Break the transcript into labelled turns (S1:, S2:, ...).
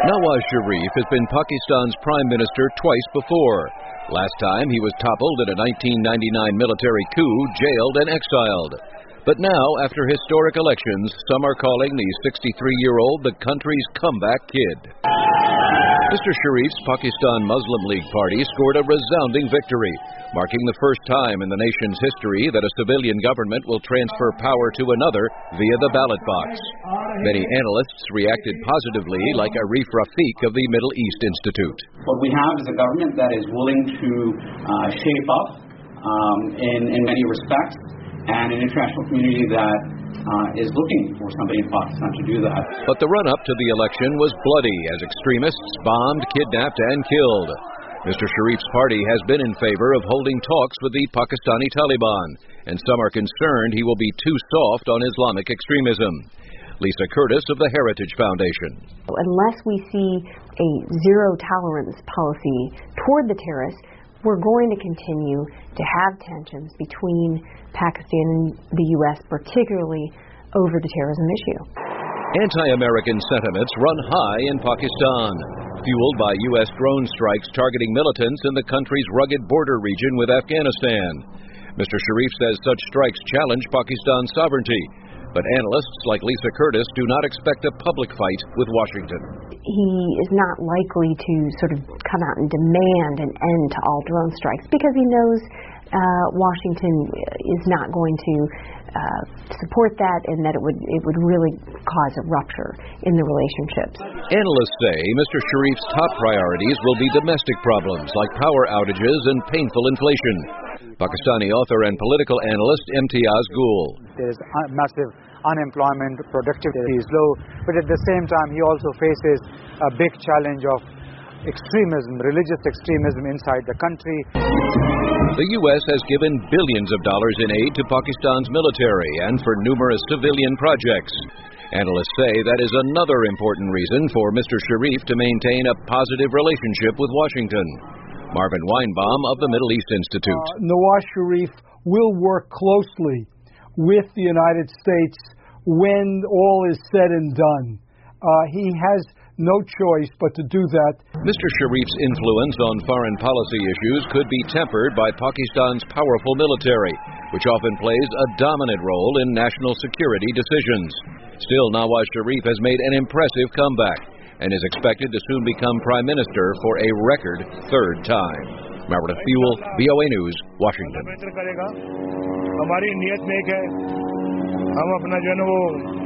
S1: Nawaz Sharif has been Pakistan's prime minister twice before. Last time he was toppled in a 1999 military coup, jailed and exiled. But now, after historic elections, some are calling the 63-year-old the country's comeback kid. Mr. Sharif's Pakistan Muslim League Party scored a resounding victory, marking the first time in the nation's history that a civilian government will transfer power to another via the ballot box. Many analysts reacted positively, like Arif Rafiq of the Middle East Institute.
S2: What we have is a government that is willing to shape up in many respects, and an international community that is looking for somebody in Pakistan to do that.
S1: But the run-up to the election was bloody as extremists bombed, kidnapped, and killed. Mr. Sharif's party has been in favor of holding talks with the Pakistani Taliban, and some are concerned he will be too soft on Islamic extremism. Lisa Curtis of the Heritage Foundation.
S3: Unless we see a zero-tolerance policy toward the terrorists, we're going to continue to have tensions between Pakistan and the U.S., particularly over the terrorism issue.
S1: Anti-American sentiments run high in Pakistan, fueled by U.S. drone strikes targeting militants in the country's rugged border region with Afghanistan. Mr. Sharif says such strikes challenge Pakistan's sovereignty, but analysts like Lisa Curtis do not expect a public fight with Washington.
S3: He is not likely to sort of come out and demand an end to all drone strikes because he knows Washington is not going to support that, and that it would really cause a rupture in the relationships.
S1: Analysts say Mr. Sharif's top priorities will be domestic problems like power outages and painful inflation. Pakistani author and political analyst Imtiaz Gul.
S4: There is massive unemployment, productivity is low, but at the same time he also faces a big challenge of extremism, religious extremism inside the country.
S1: The U.S. has given billions of dollars in aid to Pakistan's military and for numerous civilian projects. Analysts say that is another important reason for Mr. Sharif to maintain a positive relationship with Washington. Marvin Weinbaum of the Middle East Institute.
S5: Nawaz Sharif will work closely with the United States when all is said and done. He has no choice but to do that.
S1: Mr. Sharif's influence on foreign policy issues could be tempered by Pakistan's powerful military, which often plays a dominant role in national security decisions. Still, Nawaz Sharif has made an impressive comeback and is expected to soon become Prime Minister for a record third time. Meredith Buell, VOA News, Washington.